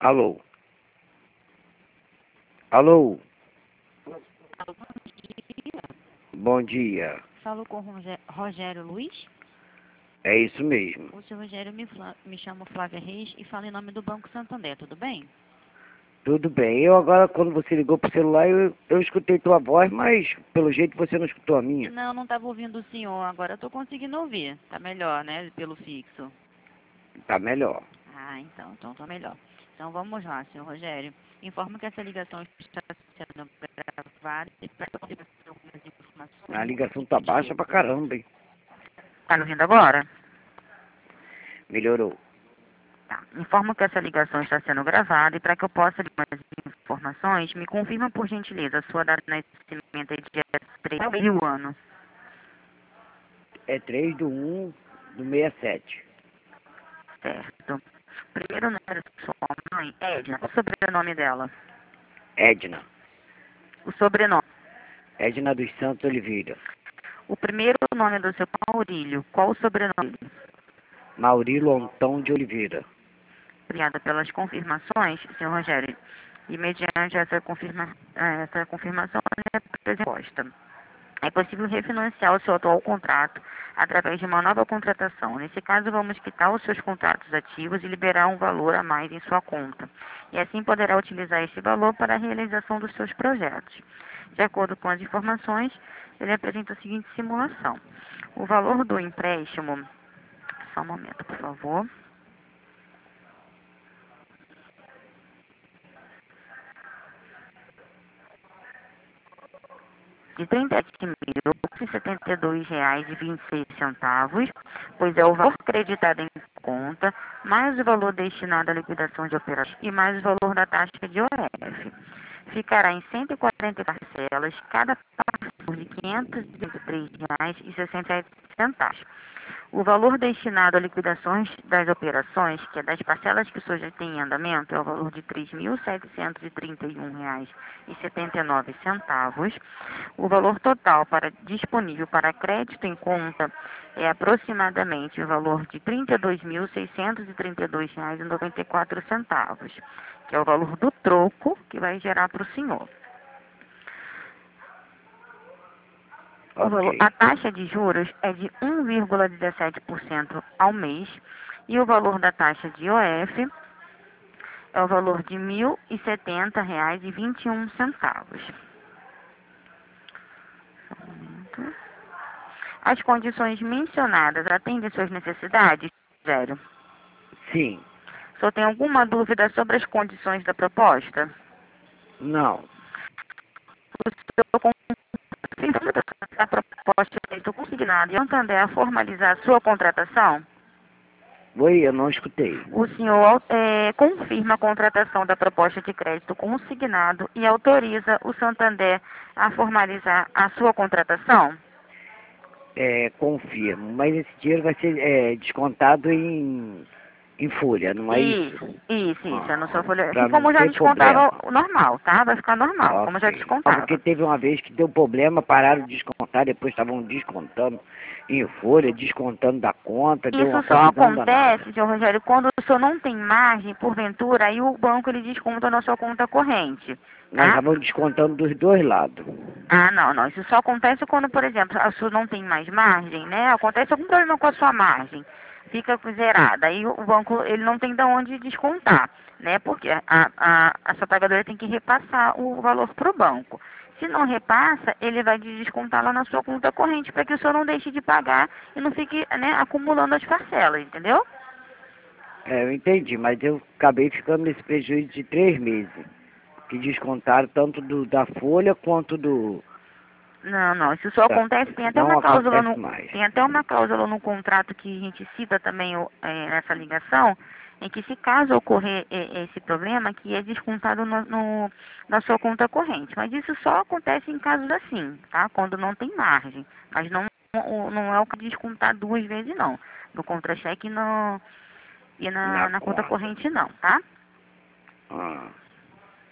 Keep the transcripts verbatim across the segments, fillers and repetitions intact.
Alô? Alô? Alô, bom dia. Bom dia. Falo com Roge- Rogério Luiz. É isso mesmo. O senhor Rogério, me, Flá- me chamo Flávia Reis e falo em nome do Banco Santander, tudo bem? Tudo bem. Eu agora, quando você ligou pro celular, eu, eu escutei tua voz, mas pelo jeito você não escutou a minha. Não, não estava ouvindo o senhor, agora estou conseguindo ouvir. Tá melhor, né, pelo fixo. Tá melhor. Ah, então, então tá melhor. Então vamos lá, senhor Rogério. Informo que essa ligação está sendo gravada e para algumas A informações ligação por tá baixa gentileza. pra caramba, hein? Tá me ouvindo agora? Melhorou. Tá. Informo que essa ligação está sendo gravada e para que eu possa lhe mais informações, me confirma por gentileza a sua data de nascimento é dia três e o ano. É três do um do sessenta e sete. Certo. Primeiro número de sua mãe, Edna. Qual o sobrenome dela? Edna. O sobrenome. Edna dos Santos Oliveira. O primeiro nome do seu pai, Maurílio. Qual o sobrenome? Maurilo Antão de Oliveira. Obrigada pelas confirmações, senhor Rogério. E mediante essa, confirma, eh, essa confirmação, é resposta. É possível refinanciar o seu atual contrato através de uma nova contratação. Nesse caso, vamos quitar os seus contratos ativos e liberar um valor a mais em sua conta. E assim poderá utilizar esse valor para a realização dos seus projetos. De acordo com as informações, ele apresenta a seguinte simulação. O valor do empréstimo... Só um momento, por favor. De trinta e sete mil e setenta e dois reais e vinte e seis centavos, pois é o valor acreditado em conta, mais o valor destinado à liquidação de operações e mais o valor da taxa de O F. Ficará em cento e quarenta parcelas, cada parcela de quinhentos e vinte e três reais e sessenta e sete centavos. O valor destinado a liquidações das operações, que é das parcelas que o senhor já tem em andamento, é o valor de três mil setecentos e trinta e um reais e setenta e nove centavos. O valor total para, disponível para crédito em conta é aproximadamente o valor de trinta e dois mil seiscentos e trinta e dois reais e noventa e quatro centavos, que é o valor do troco que vai gerar para o senhor. O valor, Ok. a taxa de juros é de um vírgula dezessete por cento ao mês e o valor da taxa de O F é o valor de mil e setenta reais e vinte e um centavos. Só um momento. As condições mencionadas atendem suas necessidades? Zero. Sim. Só tem alguma dúvida sobre as condições da proposta? Não. O senhor confirma a proposta feita consignado e Santander a formalizar a sua contratação? Oi, eu não escutei. O senhor é, confirma a contratação da proposta de crédito consignado e autoriza o Santander a formalizar a sua contratação? É, confirmo. Mas esse dinheiro vai ser é, descontado em, em folha, não é isso? Isso, isso, isso, é no seu Ah, folha. Assim para não como já ter descontava problema. o normal, tá? Vai ficar normal, como já Ok. Ah, porque descontava. teve uma vez que deu problema, pararam de descontar, depois estavam descontando em folha, descontando da conta, deu uma Isso só confusão danada. acontece, senhor Rogério, quando o senhor não tem margem, porventura, aí o banco ele desconta na sua conta corrente, Nós tá? estávamos descontando dos dois lados. Ah, não, não. Isso só acontece quando, por exemplo, a sua não tem mais margem, né? Acontece algum problema com a sua margem, fica zerada. Aí o banco ele não tem de onde descontar, né? Porque a, a, a sua pagadora tem que repassar o valor para o banco. Se não repassa, ele vai descontar lá na sua conta corrente para que o senhor não deixe de pagar e não fique, né, acumulando as parcelas, entendeu? É, eu entendi, mas eu acabei ficando nesse prejuízo de três meses. Que descontaram tanto do, da folha quanto do... Não, não, isso só da- acontece, tem até não uma cláusula acontece no, mais. tem até uma cláusula no contrato que a gente cita também o- é, nessa ligação, em que se caso ocorrer é, esse problema, que é descontado no, no- na sua conta corrente. Mas isso só acontece em casos assim, tá? Quando não tem margem. Mas não, o- não é o que descontar duas vezes não. No contra-cheque e, no, e Na na, na conta conta. corrente não, tá? Ah.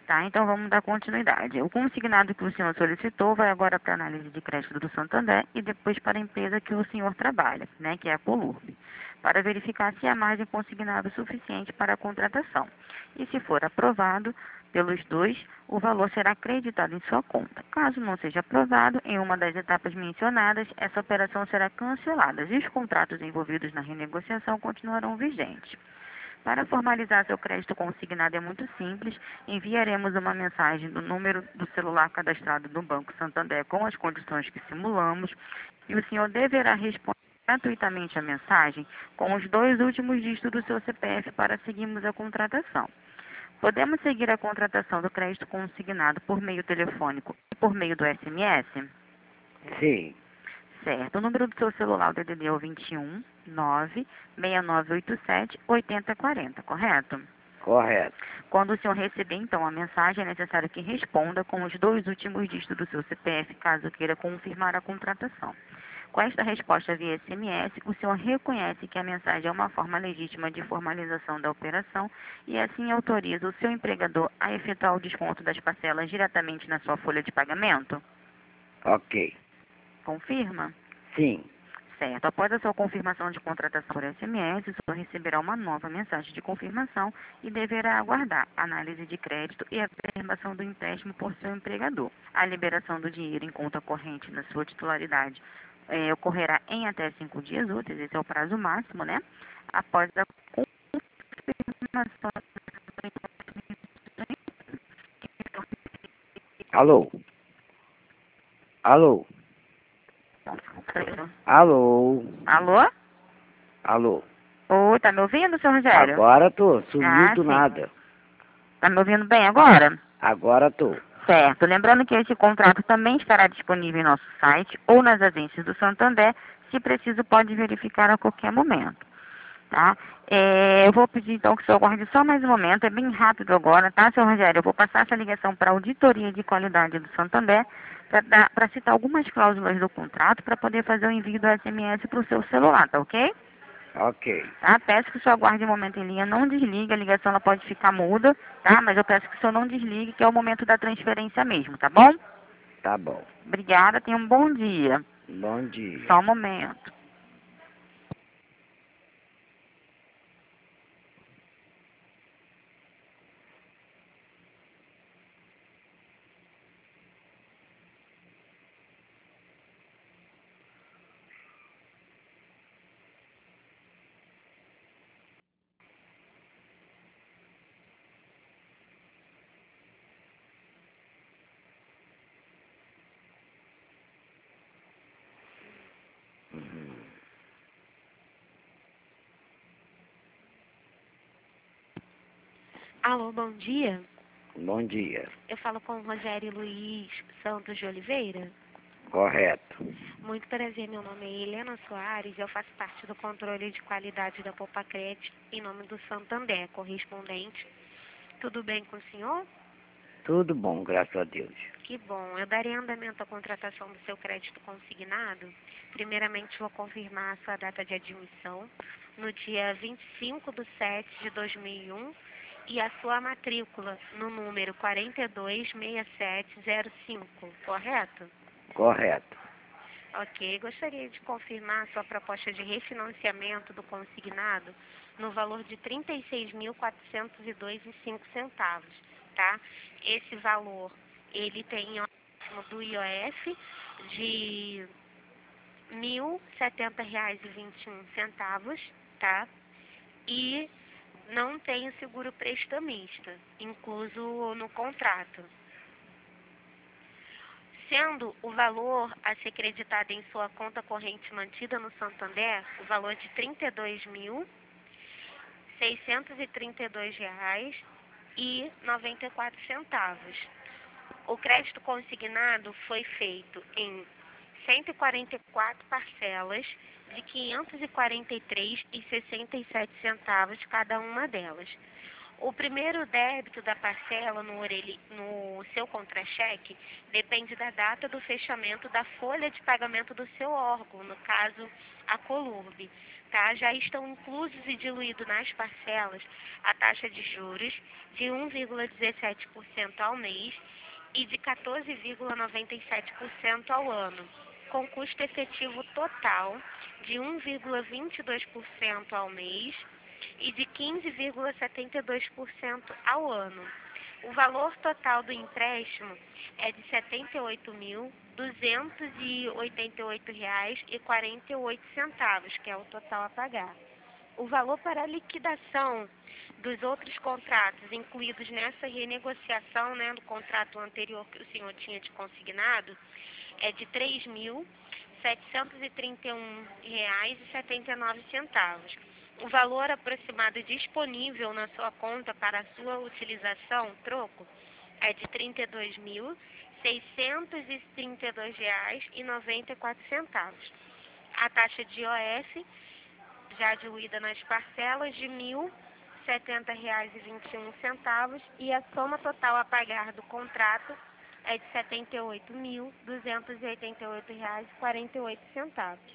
Tá, então vamos dar continuidade. O consignado que o senhor solicitou vai agora para a análise de crédito do Santander e depois para a empresa que o senhor trabalha, né, que é a Colurb, para verificar se a margem consignada é suficiente para a contratação. E se for aprovado pelos dois, o valor será acreditado em sua conta. Caso não seja aprovado, em uma das etapas mencionadas, essa operação será cancelada e os contratos envolvidos na renegociação continuarão vigentes. Para formalizar seu crédito consignado é muito simples, enviaremos uma mensagem do número do celular cadastrado no Banco Santander com as condições que simulamos e o senhor deverá responder gratuitamente a mensagem com os dois últimos dígitos do seu C P F para seguirmos a contratação. Podemos seguir a contratação do crédito consignado por meio telefônico e por meio do S M S? Sim. Certo. O número do seu celular, o D D D é o vinte e um, nove, seis nove oito sete, oito zero quatro zero, correto? Correto. Quando o senhor receber, então, a mensagem, é necessário que responda com os dois últimos dígitos do seu C P F, caso queira confirmar a contratação. Com esta resposta via S M S, o senhor reconhece que a mensagem é uma forma legítima de formalização da operação e assim autoriza o seu empregador a efetuar o desconto das parcelas diretamente na sua folha de pagamento? Ok. Confirma? Sim. Certo. Após a sua confirmação de contratação por S M S, o senhor receberá uma nova mensagem de confirmação e deverá aguardar a análise de crédito e a confirmação do empréstimo por seu empregador. A liberação do dinheiro em conta corrente na sua titularidade eh, ocorrerá em até cinco dias úteis, esse é o prazo máximo, né? Após a confirmação. Alô? Alô? Alô? Alô? Alô? Oi, tá me ouvindo, senhor Rogério? Agora tô. Sumiu Ah, do sim. nada. Tá me ouvindo bem agora? Agora tô. Certo. Lembrando que esse contrato também estará disponível em nosso site ou nas agências do Santander. Se preciso, pode verificar a qualquer momento. Tá? É, eu vou pedir então que o senhor aguarde só mais um momento. É bem rápido agora, tá, senhor Rogério? Eu vou passar essa ligação para a auditoria de qualidade do Santander para citar algumas cláusulas do contrato para poder fazer o envio do S M S para o seu celular, tá ok? Ok. Tá? Peço que o senhor aguarde um momento em linha, não desligue, a ligação ela pode ficar muda, tá? Mas eu peço que o senhor não desligue, que é o momento da transferência mesmo, tá bom? Tá bom. Obrigada, tenha um bom dia. Bom dia. Só um momento. Alô, bom dia. Bom dia. Eu falo com o Rogério Luiz Santos de Oliveira. Correto. Muito prazer, meu nome é Helena Soares e eu faço parte do controle de qualidade da Popacred em nome do Santander, correspondente. Tudo bem com o senhor? Tudo bom, graças a Deus. Que bom. Eu darei andamento à contratação do seu crédito consignado. Primeiramente, vou confirmar a sua data de admissão no dia vinte e cinco de sete de dois mil e um e a sua matrícula no número quatro dois seis sete zero cinco, correto? Correto. Ok. Gostaria de confirmar a sua proposta de refinanciamento do consignado no valor de trinta e seis mil quatrocentos e dois reais e cinco centavos, tá? Esse valor, ele tem do I O F de mil e setenta reais e vinte e um centavos, tá? E não tem o seguro prestamista, incluso no contrato. Sendo o valor a ser creditado em sua conta corrente mantida no Santander, o valor de trinta e dois mil seiscentos e trinta e dois reais e noventa e quatro centavos. O crédito consignado foi feito em cento e quarenta e quatro parcelas de quinhentos e quarenta e três reais e sessenta e sete centavos cada uma delas. O primeiro débito da parcela no, orelhi, no seu contra-cheque depende da data do fechamento da folha de pagamento do seu órgão, no caso, a Colurb. tá? Já estão inclusos e diluídos nas parcelas a taxa de juros de um vírgula dezessete por cento ao mês e de quatorze vírgula noventa e sete por cento ao ano, com custo efetivo total de um vírgula vinte e dois por cento ao mês e de quinze vírgula setenta e dois por cento ao ano. O valor total do empréstimo é de setenta e oito mil duzentos e oitenta e oito reais e quarenta e oito centavos, que é o total a pagar. O valor para a liquidação dos outros contratos incluídos nessa renegociação, né, do contrato anterior que o senhor tinha de consignado, é de três mil setecentos e trinta e um reais e setenta e nove centavos. O valor aproximado disponível na sua conta para a sua utilização, troco, é de trinta e dois mil seiscentos e trinta e dois reais e noventa e quatro centavos. A taxa de I O F, já diluída nas parcelas, de mil e setenta reais e vinte e um centavos, e a soma total a pagar do contrato é de setenta e oito mil duzentos e oitenta e oito reais e quarenta e oito centavos.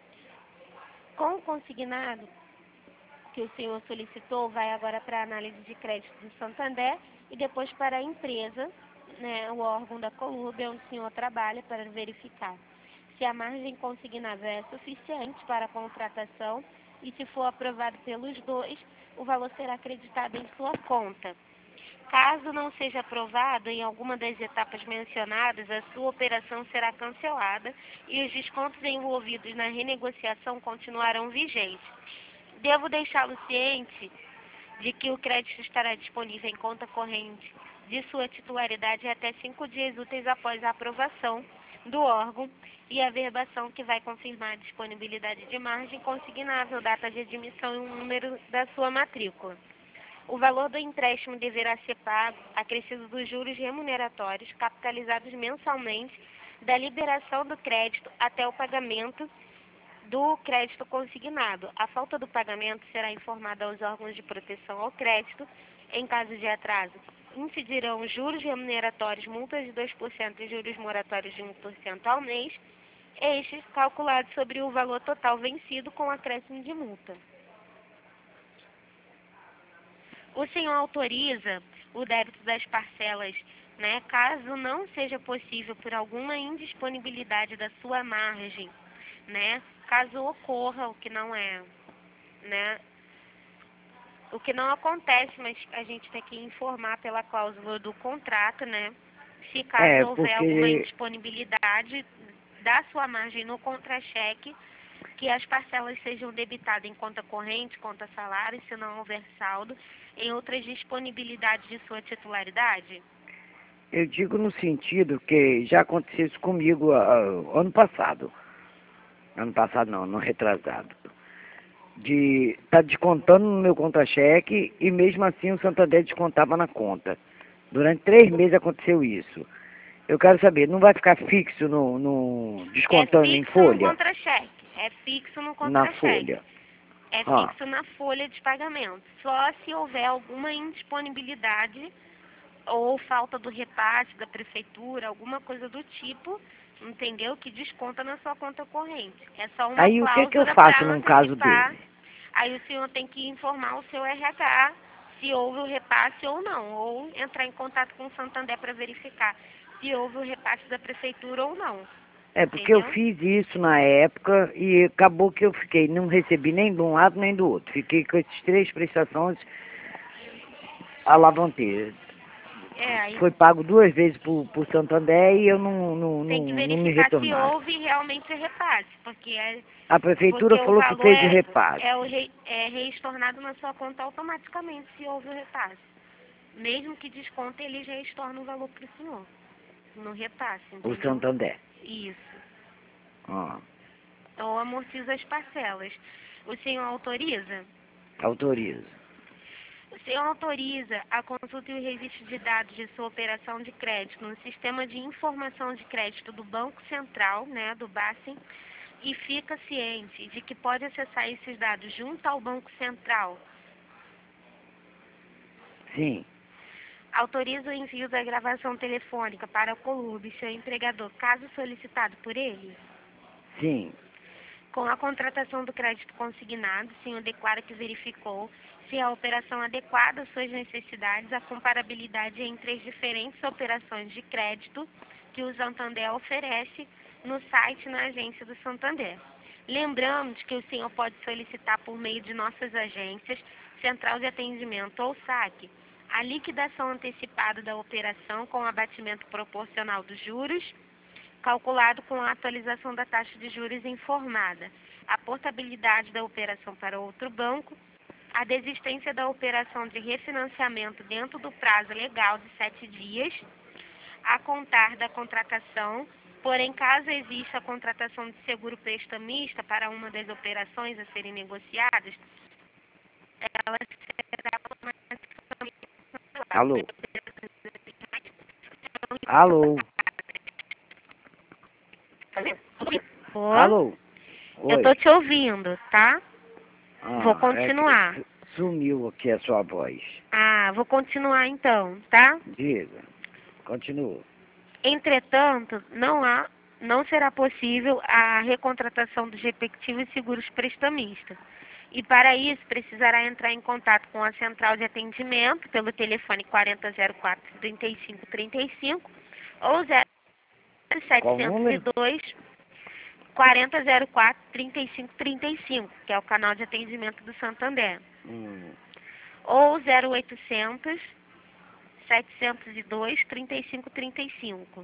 Com o consignado que o senhor solicitou, vai agora para a análise de crédito do Santander e depois para a empresa, né, o órgão da Colurb, onde o senhor trabalha, para verificar se a margem consignável é suficiente para a contratação e, se for aprovado pelos dois, o valor será acreditado em sua conta. Caso não seja aprovado em alguma das etapas mencionadas, a sua operação será cancelada e os descontos envolvidos na renegociação continuarão vigentes. Devo deixá-lo ciente de que o crédito estará disponível em conta corrente de sua titularidade até cinco dias úteis após a aprovação do órgão e a verbação que vai confirmar a disponibilidade de margem consignável, data de admissão e o número da sua matrícula. O valor do empréstimo deverá ser pago acrescido dos juros remuneratórios capitalizados mensalmente da liberação do crédito até o pagamento do crédito consignado. A falta do pagamento será informada aos órgãos de proteção ao crédito. Em caso de atraso, incidirão juros remuneratórios, multas de dois por cento e juros moratórios de um por cento ao mês, estes calculados sobre o valor total vencido com acréscimo de multa. O senhor autoriza o débito das parcelas, né, caso não seja possível por alguma indisponibilidade da sua margem, né, caso ocorra, o que não é, né, o que não acontece, mas a gente tem que informar pela cláusula do contrato, né, se caso É, houver porque alguma indisponibilidade da sua margem no contra-cheque, que as parcelas sejam debitadas em conta corrente, conta salário, se não houver saldo, em outras disponibilidades de sua titularidade? eu digo no sentido que já aconteceu isso comigo uh, ano passado. Ano passado não, ano retrasado. De estar tá descontando no meu contra-cheque e mesmo assim o Santander descontava na conta. Durante três meses aconteceu isso. Eu quero saber, não vai ficar fixo no, no descontando é em fixo folha? no contra-cheque. É fixo no Na contra-cheque. folha. É Ah. fixo na folha de pagamento. Só se houver alguma indisponibilidade ou falta do repasse da prefeitura, alguma coisa do tipo, entendeu? Que desconta na sua conta corrente. É só uma Aí o que que eu cláusula faço para num caso antecipar. dele? Aí o senhor tem que informar o seu R H se houve o repasse ou não, ou entrar em contato com o Santander para verificar se houve o repasse da prefeitura ou não. É, porque eu Entendeu? fiz isso na época e acabou que eu fiquei, não recebi nem de um lado nem do outro. Fiquei com essas três prestações alavanceiras. É, aí Foi pago duas vezes por, por Santander e eu não, não, tem que não, não me verificar se retornaram. houve realmente repasse, porque é A prefeitura porque o falou que valor fez o é, repasse. é, o re, é reestornado na sua conta automaticamente se houve o repasse. Mesmo que desconte, ele já estorna o valor para o senhor. No repasse, O entendeu? Santander. Isso. Ah, Ou amortiza as parcelas. O senhor autoriza? autorizo. O senhor autoriza a consulta e o registro de dados de sua operação de crédito no Sistema de Informação de Crédito do Banco Central, né, do BACEN, e fica ciente de que pode acessar esses dados junto ao Banco Central. Sim, Autoriza o envio da gravação telefônica para a Colurb, seu empregador, caso solicitado por ele. sim. Com a contratação do crédito consignado, o senhor declara que verificou se a operação adequada às suas necessidades, a comparabilidade entre as diferentes operações de crédito que o Santander oferece no site e na agência do Santander. Lembramos que o senhor pode solicitar por meio de nossas agências, Central de Atendimento ou saque, a liquidação antecipada da operação com abatimento proporcional dos juros, calculado com a atualização da taxa de juros informada, a portabilidade da operação para outro banco, a desistência da operação de refinanciamento dentro do prazo legal de sete dias, a contar da contratação, porém, caso exista a contratação de seguro prestamista para uma das operações a serem negociadas, ela será automaticamente Alô? Alô? Alô? Alô? Eu Oi. tô te ouvindo, tá? Ah, Vou é continuar. que sumiu aqui a sua voz. Ah, vou continuar então, tá? Diga. Continua. Entretanto, não há, não será possível a recontratação dos respectivos seguros prestamistas. E para isso, precisará entrar em contato com a central de atendimento pelo telefone quarenta zero quatro, trinta e cinco trinta e cinco ou zero Qual o número? setecentos e dois, quarenta zero quatro, trinta e cinco trinta e cinco, que é o canal de atendimento do Santander. Hum. Ou zero oitocentos, setecentos e dois, trinta e cinco trinta e cinco.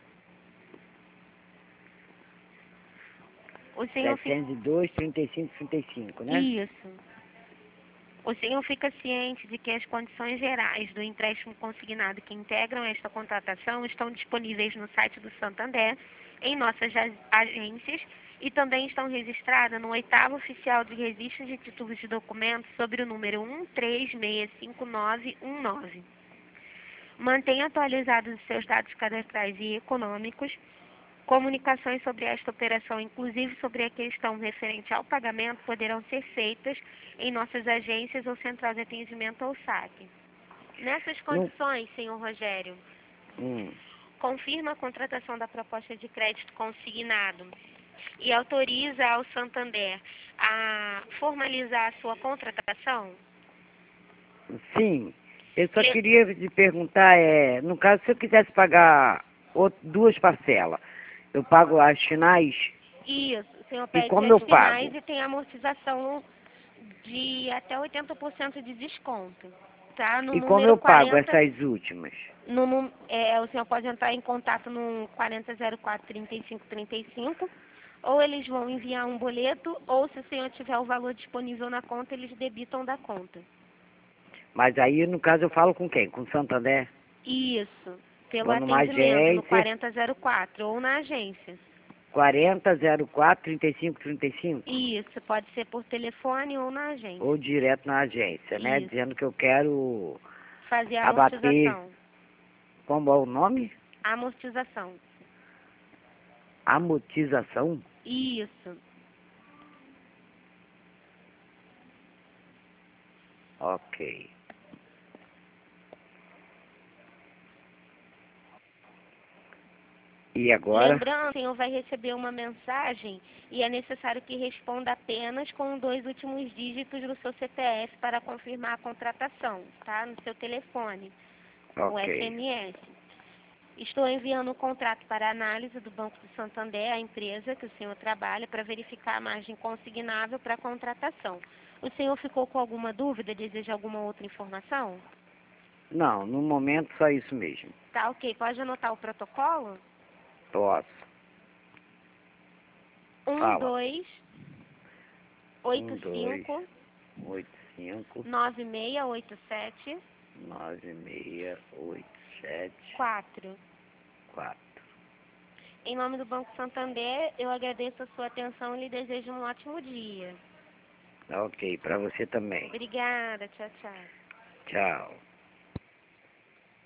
O senhor fica... setecentos e dois, trinta e cinco, trinta e cinco, né? Isso. O senhor fica ciente de que as condições gerais do empréstimo consignado que integram esta contratação estão disponíveis no site do Santander, em nossas agências, e também estão registradas no oitavo oficial de registro de títulos de documentos sobre o número um três seis cinco nove um nove. Mantenha atualizados os seus dados cadastrais e econômicos. Comunicações sobre esta operação, inclusive sobre a questão referente ao pagamento, poderão ser feitas em nossas agências ou central de atendimento ou saque. Nessas condições, senhor Rogério, Hum. confirma a contratação da proposta de crédito consignado e autoriza ao Santander a formalizar a sua contratação? Sim. Eu só Le- queria lhe perguntar, é, no caso, se eu quisesse pagar out- duas parcelas, eu pago as finais? Isso, o senhor E pede como as eu finais pago? e tem amortização de até oitenta por cento de desconto, tá? No E como número eu pago quarenta, essas últimas? no, num- é, o senhor pode entrar em contato no quarenta zero quatro, trinta e cinco trinta e cinco, ou eles vão enviar um boleto, ou se o senhor tiver o valor disponível na conta, eles debitam da conta. Mas aí, no caso, eu falo com quem? Com o Santander? Isso, pelo Vou numa atendimento no agência, quarenta zero quatro ou na agência. quarenta zero quatro, trinta e cinco trinta e cinco? Isso, pode ser por telefone ou na agência. Ou direto na agência, né? Isso. Dizendo que eu quero Fazer a abater, amortização. como é o nome? Amortização. Amortização? Isso. Ok. E agora? Lembrando, o senhor vai receber uma mensagem e é necessário que responda apenas com os dois últimos dígitos do seu C P F para confirmar a contratação, tá? No seu telefone, o S Ok. M S. Estou enviando o contrato para análise do Banco do Santander, a empresa que o senhor trabalha, para verificar a margem consignável para a contratação. O senhor ficou com alguma dúvida? Deseja alguma outra informação? Não, no momento só isso mesmo. Tá, ok. Pode anotar o protocolo? Posso. Um, Fala. dois, oito, Um, dois, cinco, oito, cinco, nove, seis, oito, sete, nove, seis, oito, sete, quatro. quatro. Em nome do Banco Santander, eu agradeço a sua atenção e lhe desejo um ótimo dia. Ok, para você também. Obrigada. Tchau, tchau. Tchau.